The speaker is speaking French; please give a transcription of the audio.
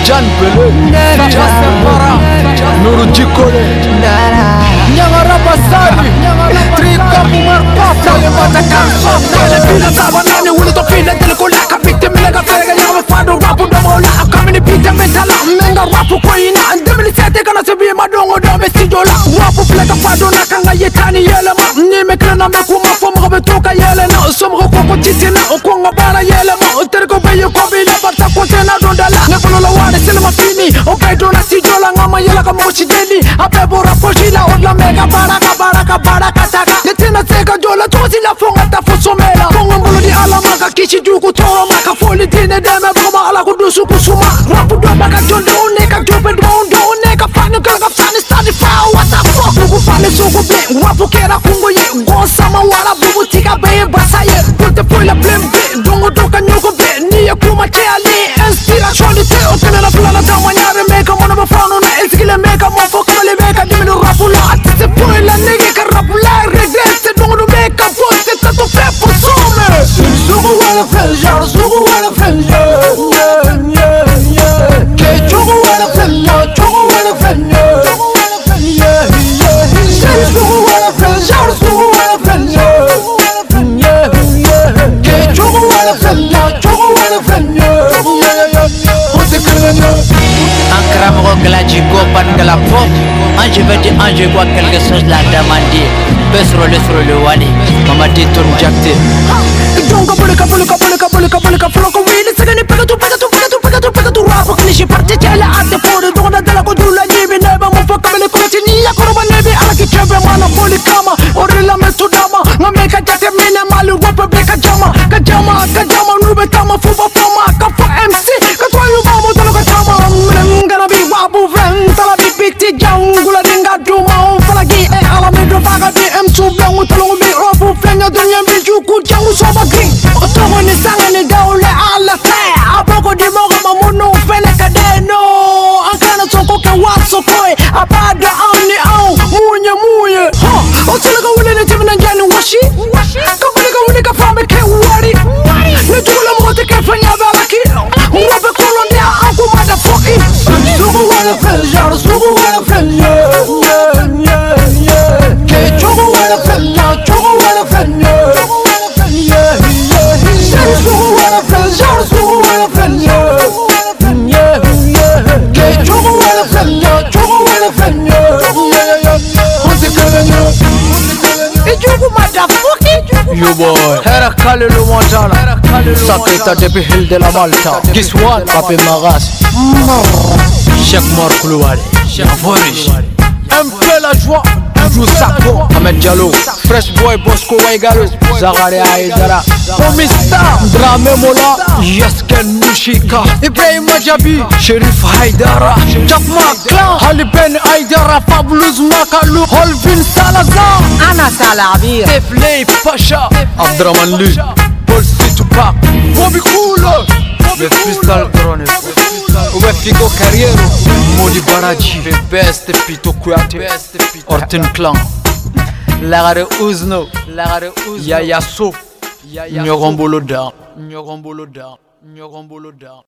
Jan Bele, Jasempara, Nuru Jikole, Nyangara Basari, Trika Marpapa, Matakan, Pila Sabanani, Wilto Pila, Telecola, Capita Mega Ferga, Fado Rapu, Domola, Kamini Pita Metala, Menga Rapu Koina, and Demelisate gonna be Madongo Domestidola, Rapu Fleka Fado Nakanga Yetani Yelema, Nimekana Makuma from Robertoka Yelena, some Roko Titina, Okonga Bara Yelema, Terko Bayo Kobina, Bata Contena Dondala, Nepolo Wada Cinema Fini, okay, Dona Sijola, Ngama Yelaka Mochi Deni, Apebora Pochila, Odla Mega Baraka Taka, Netina Sega Jola, Tosila Fongata Fosomela, Kongamolo di Alamaka, Kishijuku Toro Maka, Foli Dine Dema, Boma Alakudusu Kusuma, Rapu Domaka John, Neka Jupin, Neka Fana Fana Study Fire, what the fuck, Bubu Fana Suku Bing, Rapu Kera Kungo Ye, Go Sama Wala, Bubu Tika Bay, Basaye, put the Fulla Blim Bit, Dongo Doka Nyoko Bit, Nia Kuma Cheali, Inspiration, Okana Flana Damanya, make a one of a phone, Eskilla make a more for Kali, make a Dimino Rapula, the Puella Nigga Rapula, regrets, don't make a post it to fair for summer. Sugu Walla Fella, Sugu Walla Fella, Sugu Walla Fella, Sugu Walla Fella, Sugu Walla Fella, Sugu Walla Fella, Sugu Walla Fella, Sugu Walla Fella, Ankara Moko Galaji Gopan Galapop, Ange Vedi Ange Gua quelque chose la demandé. Besro le wali, Mama Titon Jakte. Jonga Bulika Floko Wheel, Second Pegatu Rafa Klishi Particella at the Port, Dona Della Godula, Nibi Neba, Mufakabele Cotinia, Koroba Nebi, Alaki Chebe, Mana Polikama, Orilla Metudama, Mameka Jatamina, Malu, Republica Jama, Kajama, Rubetama, Fuba Pama, Kafa MC, Katoyu Mamu, Talakatama, gonna be Wabu Ven, Talabi Piti, Jangula Dinga, Duma, Falagi, Alamedro Vagadi, M2, Blangutalumi, Rabu, Fenga, Dunya, Bijuku, Jangu Sobaki, Otogoni Sangani, Daule, Alafe, Aboko di Moga, Mamuno, Feneka Deno, Ankana Soko, Wasokoi, Abada, Ani, Au, Munya, Otulaga, Willie, Tim and Jan, Washi, Kamalika, Famike, Wari, Natula Motica, Fanya Valaki, Wabba Colonia, Uncle Motherfucking, Sugu Walla Fella, Sugu Walla Fella, Sugu Walla Fella, Sugu Walla Fella, Sugu Walla Fella, Sugu Walla Fella, Sugu Walla Fella, Sugu Walla Fella, You boy, Hera Kalelu Montana, Saketa depuis Hill de la Malta, Giswan, Papi Maras, Cheikh Mor Koulouari, Forish, un peu la joie, Jou Sako, Ahmed Diallo, Fresh Boy, Bosco Waigalu, Zagare Aïdara, Omista, Drame Mola, Yasken Mushika, Ibrahim Majabi, Sherif Haidara, Chakma Clan, Ali Ben Haidara, Fabulous Makalu, Holvin Salazar, Ana Salabir, Deflay Pasha, Abdraman Lee, Paul Situpak, Bobby Cool, le freestyle chronique, Oué Figo Carriero, Modi Baraji, le best Pito Kouate, Orten Clan, Lagare Uzno, Yaya So, Nyogombolo Da.